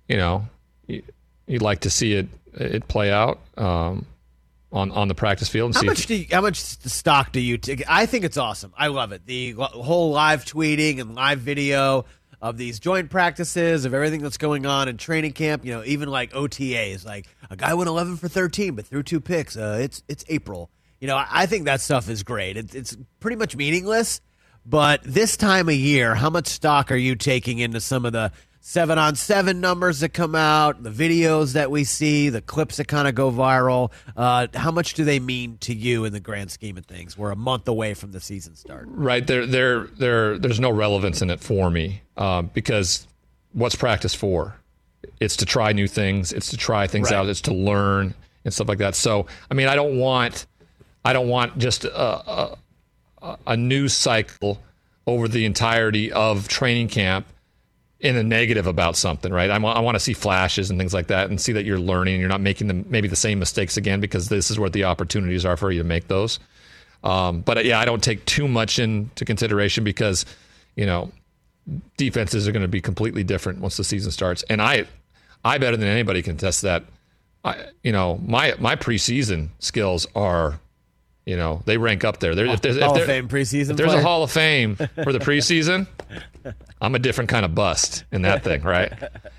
[SPEAKER 4] you'd like to see it play out on the practice field. And
[SPEAKER 10] how much stock do you take? I think it's awesome. I love it. The whole live tweeting and live video of these joint practices, of everything that's going on in training camp, even like OTAs, like a guy went 11 for 13 but threw 2 picks. It's April. I think that stuff is great. It's pretty much meaningless, but this time of year, how much stock are you taking into some of the 7-on-7 numbers that come out, the videos that we see, the clips that kind of go viral? How much do they mean to you in the grand scheme of things? We're a month away from the season start.
[SPEAKER 4] Right. There's no relevance in it for me because what's practice for? It's to try new things. It's to try things out. It's to learn and stuff like that. So, I mean, I don't want just a news cycle over the entirety of training camp in a negative about something, right? I want to see flashes and things like that and see that you're learning and you're not making maybe the same mistakes again because this is where the opportunities are for you to make those. But I don't take too much into consideration because, defenses are going to be completely different once the season starts. And I better than anybody can test that. My preseason skills are, they rank up there.
[SPEAKER 10] Hall of Fame preseason.
[SPEAKER 4] If there's a Hall of Fame for the preseason, I'm a different kind of bust in that thing, right?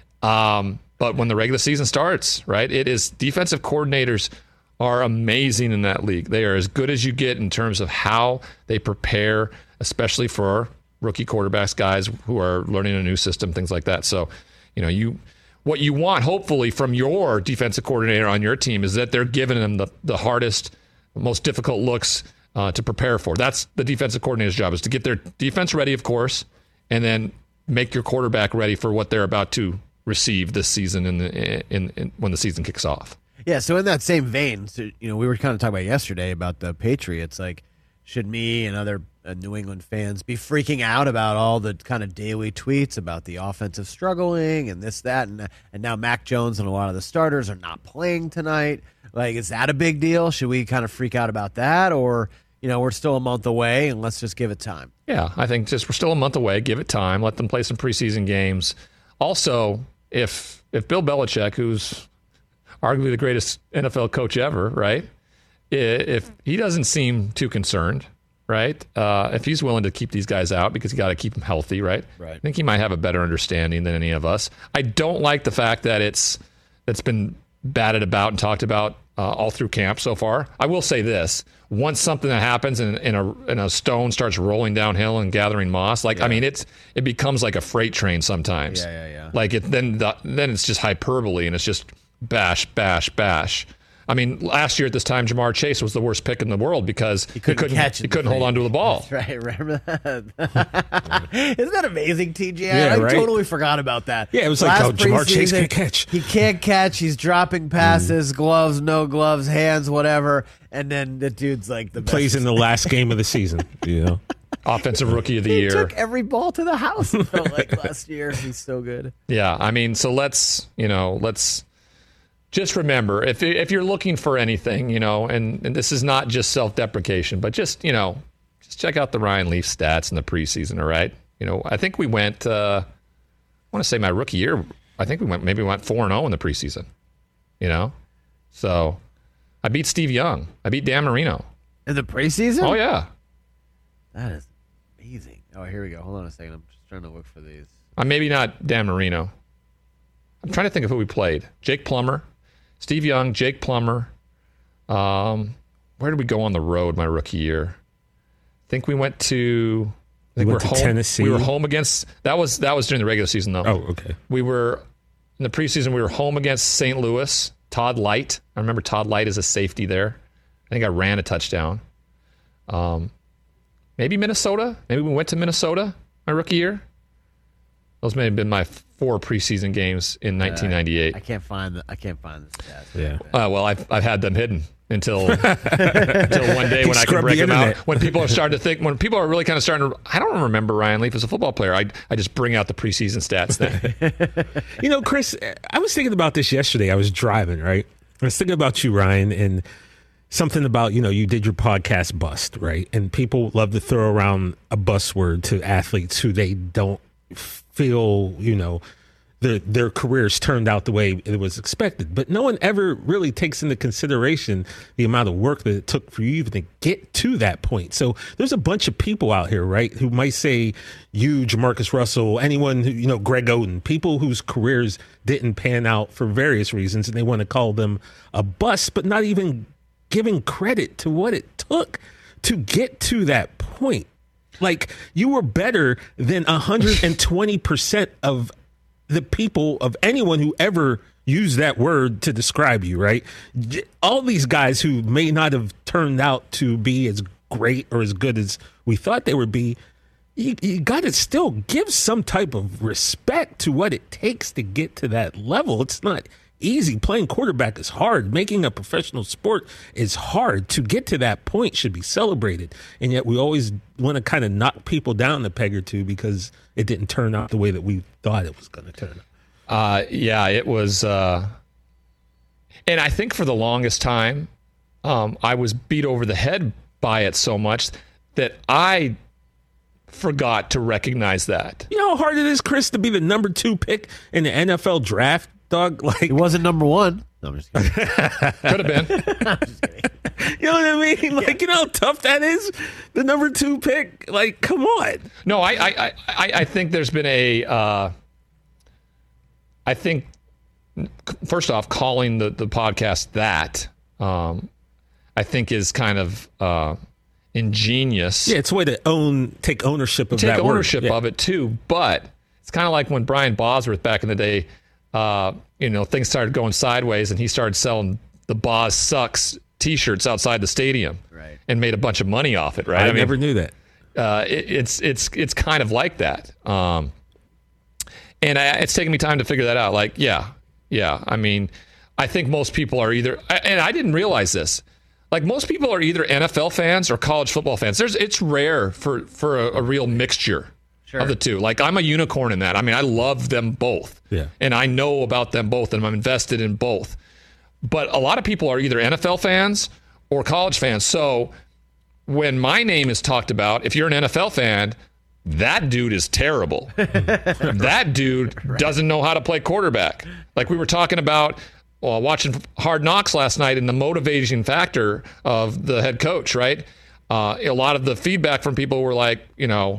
[SPEAKER 4] But when the regular season starts, right, it is defensive coordinators are amazing in that league. They are as good as you get in terms of how they prepare, especially for rookie quarterbacks, guys who are learning a new system, things like that. So, what you want, hopefully, from your defensive coordinator on your team is that they're giving them the hardest, most difficult looks to prepare for. That's the defensive coordinator's job, is to get their defense ready, of course, and then make your quarterback ready for what they're about to receive this season when the season kicks off.
[SPEAKER 10] Yeah, so in that same vein, we were kind of talking about yesterday about the Patriots. Like, should me and other New England fans be freaking out about all the kind of daily tweets about the offensive struggling and this, that, and now Mac Jones and a lot of the starters are not playing tonight? Like, is that a big deal? Should we kind of freak out about that? Or, we're still a month away and let's just give it time?
[SPEAKER 4] Yeah, I think we're still a month away. Give it time. Let them play some preseason games. Also, if Bill Belichick, who's arguably the greatest NFL coach ever, right? If he doesn't seem too concerned, right? If he's willing to keep these guys out because you got to keep them healthy, right? I think he might have a better understanding than any of us. I don't like the fact that it's been batted about and talked about all through camp so far. I will say this: once something that happens and a stone starts rolling downhill and gathering moss, I mean, it becomes like a freight train sometimes.
[SPEAKER 10] Yeah.
[SPEAKER 4] Like then it's just hyperbole and it's just bash, bash, bash. I mean, last year at this time, Jamar Chase was the worst pick in the world because he couldn't hold on to the ball.
[SPEAKER 10] That's right. Remember that? Isn't that amazing, TJ?
[SPEAKER 8] Yeah,
[SPEAKER 10] I
[SPEAKER 8] right?
[SPEAKER 10] totally forgot about that.
[SPEAKER 8] Yeah, it was like, Jamar Chase can't catch.
[SPEAKER 10] He can't catch. He's dropping passes, gloves, no gloves, hands, whatever. And then the dude's like the best.
[SPEAKER 8] Plays in the last game of the season. You know,
[SPEAKER 4] Offensive Rookie of the
[SPEAKER 10] He
[SPEAKER 4] Year.
[SPEAKER 10] took every ball to the house. It felt like last year. He's so good.
[SPEAKER 4] Yeah, I mean, so let's just remember, if you're looking for anything, and this is not just self-deprecation, but just check out the Ryan Leaf stats in the preseason, all right? I think we went, I want to say my rookie year, I think we went 4-0 in the preseason, So I beat Steve Young. I beat Dan Marino.
[SPEAKER 10] In the preseason?
[SPEAKER 4] Oh, yeah.
[SPEAKER 10] That is amazing. Oh, here we go. Hold on a second. I'm just trying to look for these.
[SPEAKER 4] Maybe not Dan Marino. I'm trying to think of who we played. Jake Plummer. Steve Young, Jake Plummer. Where did we go on the road my rookie year? I think we went to...
[SPEAKER 8] We went to Tennessee.
[SPEAKER 4] We were home against... That was during the regular season, though.
[SPEAKER 8] Oh, okay.
[SPEAKER 4] We were... In the preseason, we were home against St. Louis. Todd Light. I remember Todd Light as a safety there. I think I ran a touchdown. Maybe Minnesota. Maybe we went to Minnesota my rookie year. Those may have been my 4 preseason games in 1998.
[SPEAKER 10] I can't find the stats.
[SPEAKER 8] Yeah.
[SPEAKER 4] Well, I've had them hidden until one day when I can break them out. When people are starting to think, when people are really kind of starting to, I don't remember Ryan Leaf as a football player. I just bring out the preseason stats then.
[SPEAKER 8] Chris, I was thinking about this yesterday. I was driving, right? I was thinking about you, Ryan, and something about, you did your podcast Bust, right? And people love to throw around a buzzword to athletes who they don't feel, their careers turned out the way it was expected. But no one ever really takes into consideration the amount of work that it took for you even to get to that point. So there's a bunch of people out here, right, who might say you, Jamarcus Russell, anyone who, Greg Oden, people whose careers didn't pan out for various reasons, and they want to call them a bust, but not even giving credit to what it took to get to that point. Like, you were better than 120% of the people, of anyone who ever used that word to describe you, right? All these guys who may not have turned out to be as great or as good as we thought they would be, you got to still give some type of respect to what it takes to get to that level. It's not easy. Playing quarterback is hard. Making a professional sport is hard. To get to that point should be celebrated. And yet we always want to kind of knock people down a peg or two because it didn't turn out the way that we thought it was going to turn out.
[SPEAKER 4] Yeah, it was. And I think for the longest time, I was beat over the head by it so much that I forgot to recognize that.
[SPEAKER 8] You know how hard it is, Chris, to be the number 2 pick in the NFL draft? Dog, like,
[SPEAKER 10] he wasn't number 1. No, I'm just kidding.
[SPEAKER 4] Could have been.
[SPEAKER 10] I'm just kidding.
[SPEAKER 8] You know what I mean? Like, you know how tough that is? The number 2 pick? Like, come on.
[SPEAKER 4] No, I think there's been a I think, first off, calling the podcast that, I think is kind of ingenious.
[SPEAKER 8] Yeah, it's a way to take ownership of that word.
[SPEAKER 4] Take ownership of it, too. But it's kind of like when Brian Bosworth back in the day, things started going sideways and he started selling the Boz Sucks T-shirts outside the stadium,
[SPEAKER 10] right,
[SPEAKER 4] and made a bunch of money off it, right?
[SPEAKER 8] I never knew that.
[SPEAKER 4] It's kind of like that. And it's taken me time to figure that out. Like, yeah. I mean, I think most people are either, and I didn't realize this, like most people are either NFL fans or college football fans. It's rare for a real mixture. Sure. Of the two. Like, I'm a unicorn in that. I mean, I love them both.
[SPEAKER 8] Yeah.
[SPEAKER 4] And I know about them both, and I'm invested in both. But a lot of people are either NFL fans or college fans. So when my name is talked about, if you're an NFL fan, that dude is terrible. That dude doesn't know how to play quarterback. Like we were talking about watching Hard Knocks last night and the motivating factor of the head coach, right? A lot of the feedback from people were like,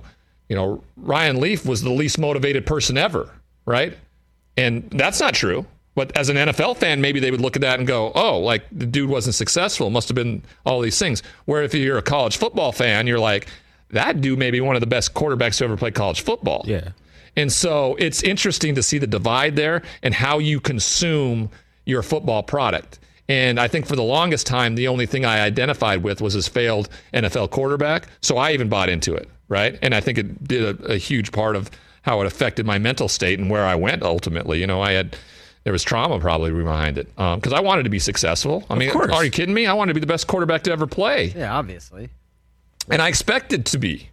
[SPEAKER 4] Ryan Leaf was the least motivated person ever, right? And that's not true. But as an NFL fan, maybe they would look at that and go, oh, like the dude wasn't successful. It must have been all these things. Where if you're a college football fan, you're like, that dude may be one of the best quarterbacks to ever play college football.
[SPEAKER 8] Yeah.
[SPEAKER 4] And so it's interesting to see the divide there and how you consume your football product. And I think for the longest time, the only thing I identified with was his failed NFL quarterback. So I even bought into it, right? And I think it did a huge part of how it affected my mental state and where I went ultimately. There was trauma probably behind it because I wanted to be successful. I mean, are you kidding me? I wanted to be the best quarterback to ever play.
[SPEAKER 10] Yeah, obviously.
[SPEAKER 4] And I expected to be,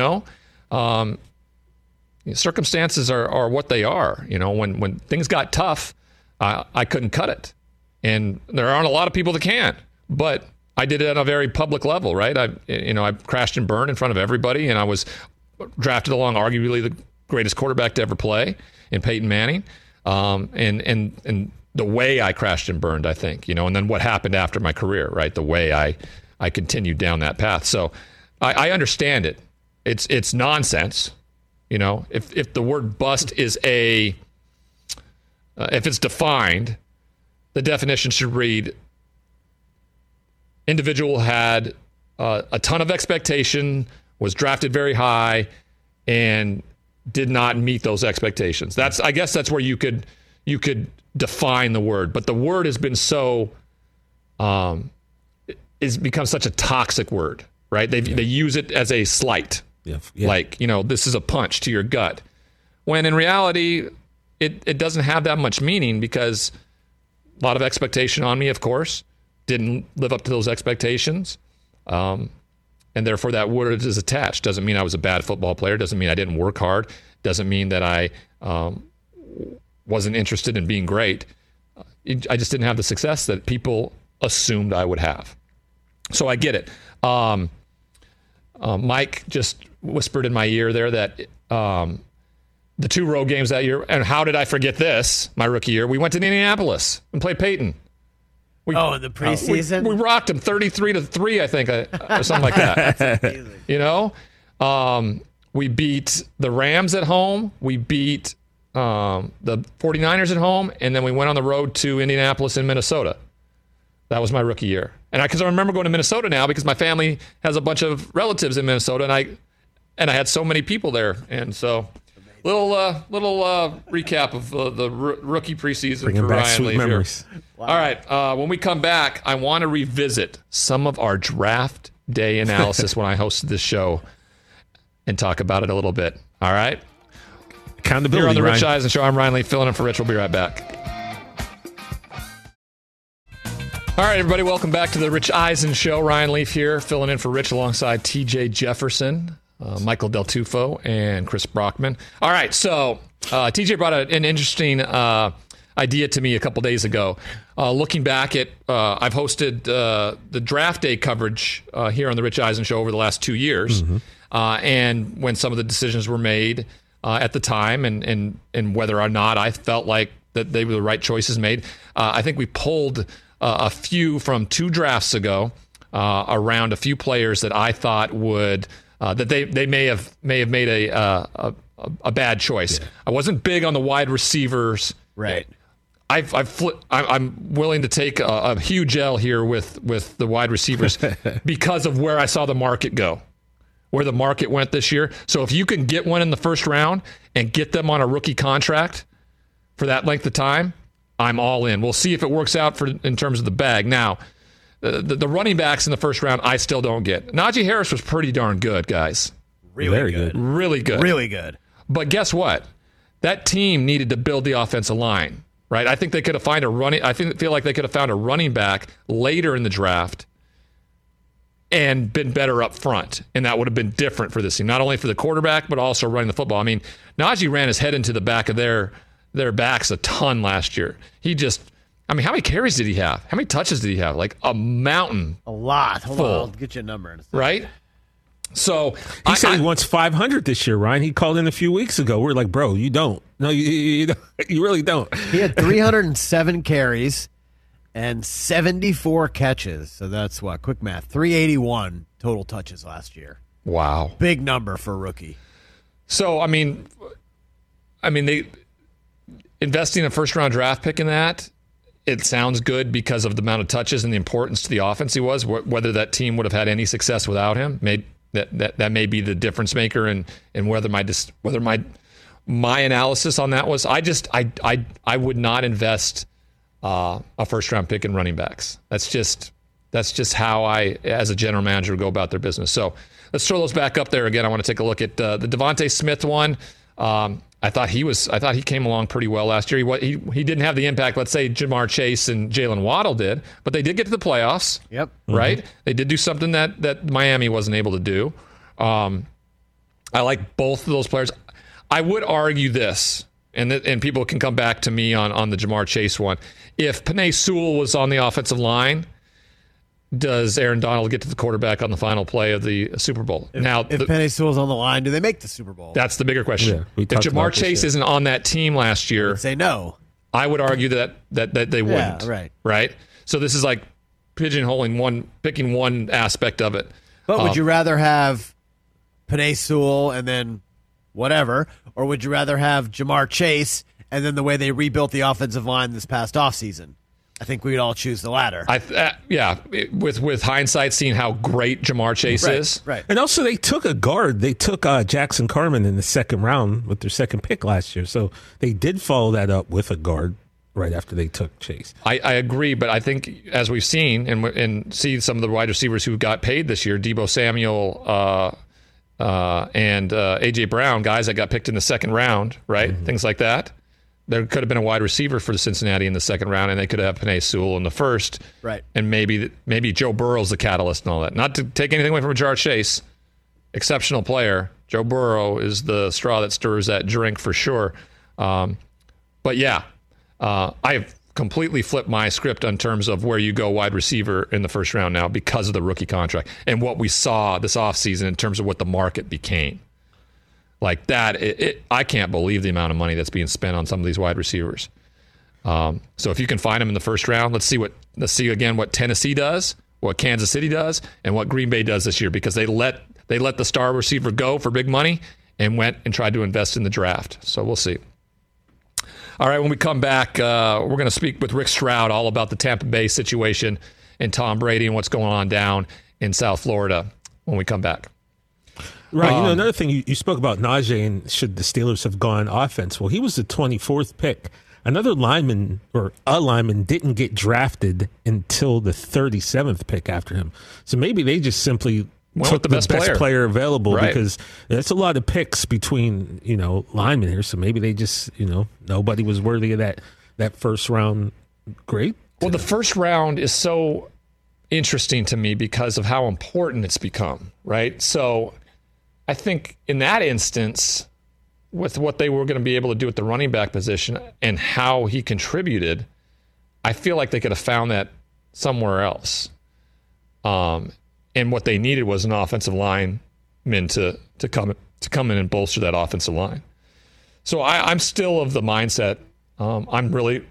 [SPEAKER 4] circumstances are what they are. When things got tough, I couldn't cut it. And there aren't a lot of people that can, but I did it on a very public level, right? I crashed and burned in front of everybody, and I was drafted along arguably the greatest quarterback to ever play in Peyton Manning. And the way I crashed and burned, I think, and then what happened after my career, right? The way I continued down that path. So I understand it. It's nonsense. If the word bust is if it's defined, the definition should read: individual had a ton of expectation, was drafted very high, and did not meet those expectations. I guess that's where you could define the word, but the word has been it's become such a toxic word, right? They use it as a slight, like this is a punch to your gut, when in reality it doesn't have that much meaning, because a lot of expectation on me, of course, didn't live up to those expectations. And therefore that word is attached. Doesn't mean I was a bad football player. Doesn't mean I didn't work hard. Doesn't mean that I wasn't interested in being great. I just didn't have the success that people assumed I would have. So I get it. Mike just whispered in my ear there that the 2 road games that year, and how did I forget this, my rookie year, we went to Indianapolis and played Peyton.
[SPEAKER 10] In the preseason?
[SPEAKER 4] We rocked them 33-3, I think, or something like that.
[SPEAKER 10] That's amazing.
[SPEAKER 4] We beat the Rams at home. We beat the 49ers at home. And then we went on the road to Indianapolis and Minnesota. That was my rookie year. And because I remember going to Minnesota now because my family has a bunch of relatives in Minnesota, and I had so many people there. And so little recap of the rookie preseason.
[SPEAKER 8] Bringing
[SPEAKER 4] for
[SPEAKER 8] back
[SPEAKER 4] Ryan
[SPEAKER 8] sweet
[SPEAKER 4] Leaf
[SPEAKER 8] memories.
[SPEAKER 4] Wow. All right. When we come back, I want to revisit some of our draft day analysis when I hosted this show and talk about it a little bit. All right?
[SPEAKER 8] Accountability,
[SPEAKER 4] Here on the
[SPEAKER 8] Ryan.
[SPEAKER 4] Rich Eisen Show, I'm Ryan Leaf, filling in for Rich. We'll be right back. All right, everybody, welcome back to the Rich Eisen Show. Ryan Leaf here, filling in for Rich alongside TJ Jefferson, Michael Del Tufo, and Chris Brockman. All right, so TJ brought an interesting idea to me a couple days ago. Looking back at, I've hosted the draft day coverage here on the Rich Eisen Show over the last 2 years, and when some of the decisions were made at the time, and whether or not I felt like that they were the right choices made. I think we pulled a few from 2 drafts ago around a few players that I thought would that they may have made a bad choice. Yeah. I wasn't big on the wide receivers.
[SPEAKER 10] Right.
[SPEAKER 4] I'm willing to take a huge L here with the wide receivers because of where I saw the market go, where the market went this year. So if you can get one in the first round and get them on a rookie contract for that length of time, I'm all in. We'll see if it works out in terms of the bag. Now, the running backs in the first round, I still don't get. Najee Harris was pretty darn good, guys.
[SPEAKER 10] Really good.
[SPEAKER 4] Really good.
[SPEAKER 10] Really good.
[SPEAKER 4] But guess what? That team needed to build the offensive line, right? I think they could have found feel like they could have found a running back later in the draft and been better up front. And that would have been different for this team, not only for the quarterback, but also running the football. I mean, Najee ran his head into the back of their backs a ton last year. How many carries did he have? How many touches did he have? Like a mountain.
[SPEAKER 10] A lot. Hold
[SPEAKER 4] full.
[SPEAKER 10] on, I'll get you a number in a second.
[SPEAKER 4] Right? So
[SPEAKER 8] he said he wants 500 this year, Ryan. He called in a few weeks ago. We're like, bro, you don't. No, you don't. You really don't.
[SPEAKER 10] He had 307 carries and 74 catches. So that's what? Quick math. 381 total touches last year.
[SPEAKER 4] Wow.
[SPEAKER 10] Big number for a rookie.
[SPEAKER 4] So, they investing a first-round draft pick in that, it sounds good because of the amount of touches and the importance to the offense he was. Whether that team would have had any success without him, that may be the difference maker. And whether my analysis on that was, I would not invest a first-round pick in running backs. That's just how I, as a general manager, go about their business. So let's throw those back up there again. I want to take a look at the Devontae Smith one. I thought he came along pretty well last year. He didn't have the impact, let's say, Jamar Chase and Jalen Waddle did, but they did get to the playoffs.
[SPEAKER 10] Yep.
[SPEAKER 4] Right?
[SPEAKER 10] Mm-hmm.
[SPEAKER 4] They did do something that Miami wasn't able to do. I like both of those players. I would argue this, and people can come back to me on the Jamar Chase one. If Penei Sewell was on the offensive line, does Aaron Donald get to the quarterback on the final play of the Super Bowl?
[SPEAKER 10] If Penei Sewell's on the line, do they make the Super Bowl?
[SPEAKER 4] That's the bigger question.
[SPEAKER 8] Yeah,
[SPEAKER 4] if Jamar Chase isn't on that team last year,
[SPEAKER 10] say no.
[SPEAKER 4] I would argue that they wouldn't.
[SPEAKER 10] Yeah, right.
[SPEAKER 4] Right? So this is like pigeonholing picking one aspect of it.
[SPEAKER 10] But would you rather have Penei Sewell and then whatever, or would you rather have Jamar Chase and then the way they rebuilt the offensive line this past offseason? I think we'd all choose the latter.
[SPEAKER 4] With hindsight, seeing how great Jamar Chase is.
[SPEAKER 10] Right.
[SPEAKER 8] And also, they took a guard. They took Jackson Carman in the second round with their second pick last year. So they did follow that up with a guard right after they took Chase.
[SPEAKER 4] I agree, but I think as we've seen and see some of the wide receivers who got paid this year, Deebo Samuel and A.J. Brown, guys that got picked in the second round, right? Mm-hmm. Things like that. There could have been a wide receiver for the Cincinnati in the second round, and they could have Penei Sewell in the first.
[SPEAKER 10] Right.
[SPEAKER 4] And maybe Joe Burrow's the catalyst and all that. Not to take anything away from Jamar Chase, exceptional player. Joe Burrow is the straw that stirs that drink for sure. But yeah, I've completely flipped my script in terms of where you go wide receiver in the first round now because of the rookie contract and what we saw this offseason in terms of what the market became. Like that, I can't believe the amount of money that's being spent on some of these wide receivers. So if you can find them in the first round, let's see again what Tennessee does, what Kansas City does, and what Green Bay does this year, because they let the star receiver go for big money and went and tried to invest in the draft. So we'll see. All right, when we come back, we're going to speak with Rick Stroud all about the Tampa Bay situation and Tom Brady and what's going on down in South Florida when we come back.
[SPEAKER 8] Right. Another thing, you spoke about Najee and should the Steelers have gone offense. Well, he was the 24th pick. Another lineman or a lineman didn't get drafted until the 37th pick after him. So maybe they just simply took the best player available, right? Because that's a lot of picks between, linemen here. So maybe they just, nobody was worthy of that first round grade.
[SPEAKER 4] Well, the first round is so interesting to me because of how important it's become, right? So I think in that instance, with what they were going to be able to do at the running back position and how he contributed, I feel like they could have found that somewhere else. And what they needed was an offensive lineman to come in and bolster that offensive line. So I'm still of the mindset. I'm really,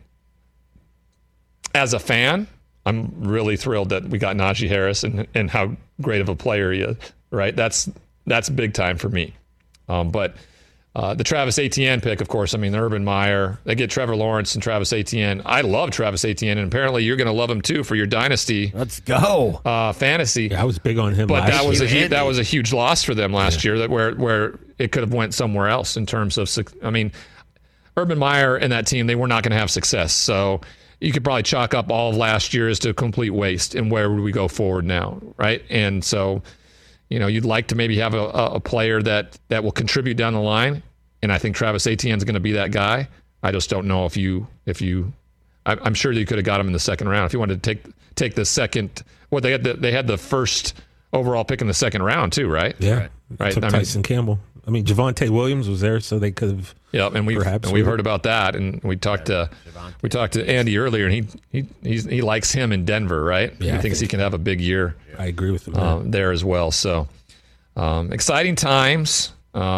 [SPEAKER 4] as a fan, I'm really thrilled that we got Najee Harris and how great of a player he is. Right, that's big time for me. But the Travis Etienne pick, of course, Urban Meyer. They get Trevor Lawrence and Travis Etienne. I love Travis Etienne, and apparently you're going to love him too for your dynasty.
[SPEAKER 10] Let's go
[SPEAKER 4] fantasy.
[SPEAKER 8] Yeah, I was big on him.
[SPEAKER 4] But
[SPEAKER 8] that
[SPEAKER 4] was a huge loss for them last year. That where it could have went somewhere else in terms of. Urban Meyer and that team, they were not going to have success. So you could probably chalk up all of last year as to a complete waste. And where would we go forward now, right? And so, you'd like to maybe have a player that will contribute down the line. And I think Travis Etienne's going to be that guy. I just don't know if you I'm sure you could have got him in the second round if you wanted to take the second. Well, they had the first overall pick in the second round too, right?
[SPEAKER 8] Yeah,
[SPEAKER 4] right.
[SPEAKER 8] Took Tyson Campbell. Javonte Williams was there, so they could have.
[SPEAKER 4] Yeah, and we've heard about that, and we talked to Andy earlier, and he likes him in Denver, right?
[SPEAKER 8] Yeah,
[SPEAKER 4] he thinks he can have a big year.
[SPEAKER 8] I agree with him
[SPEAKER 4] there as well. So exciting times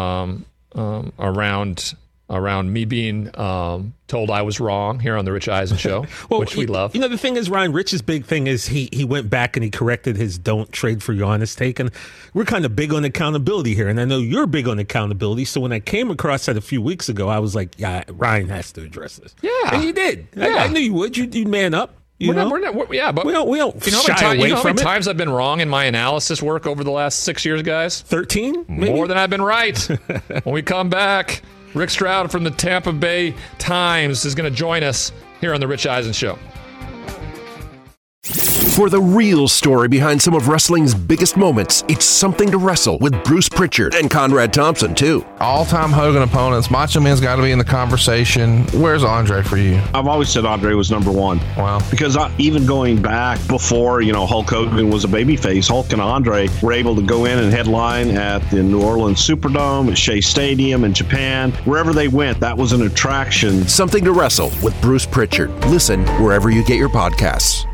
[SPEAKER 4] around me being told I was wrong here on the Rich Eisen Show, which we love.
[SPEAKER 8] The thing is, Ryan, Rich's big thing is he went back and he corrected his don't trade for Giannis take. And we're kind of big on accountability here. And I know you're big on accountability. So when I came across that a few weeks ago, I was like, yeah, Ryan has to address this.
[SPEAKER 4] Yeah.
[SPEAKER 8] And you did. Yeah. I knew you would. You'd man up.
[SPEAKER 4] But we don't
[SPEAKER 8] shy away
[SPEAKER 4] how
[SPEAKER 8] from
[SPEAKER 4] many
[SPEAKER 8] it.
[SPEAKER 4] times I've been wrong in my analysis work over the last 6 years, guys?
[SPEAKER 8] 13?
[SPEAKER 4] More than I've been right. When we come back, Rick Stroud from the Tampa Bay Times is going to join us here on The Rich Eisen Show.
[SPEAKER 11] For the real story behind some of wrestling's biggest moments, it's Something to Wrestle with Bruce Pritchard and Conrad Thompson, too.
[SPEAKER 12] All-time Hogan opponents. Macho Man's got to be in the conversation. Where's Andre for you?
[SPEAKER 13] I've always said Andre was number one.
[SPEAKER 12] Wow.
[SPEAKER 13] Because even going back before, Hulk Hogan was a babyface, Hulk and Andre were able to go in and headline at the New Orleans Superdome, at Shea Stadium in Japan. Wherever they went, that was an attraction.
[SPEAKER 11] Something to Wrestle with Bruce Pritchard. Listen wherever you get your podcasts.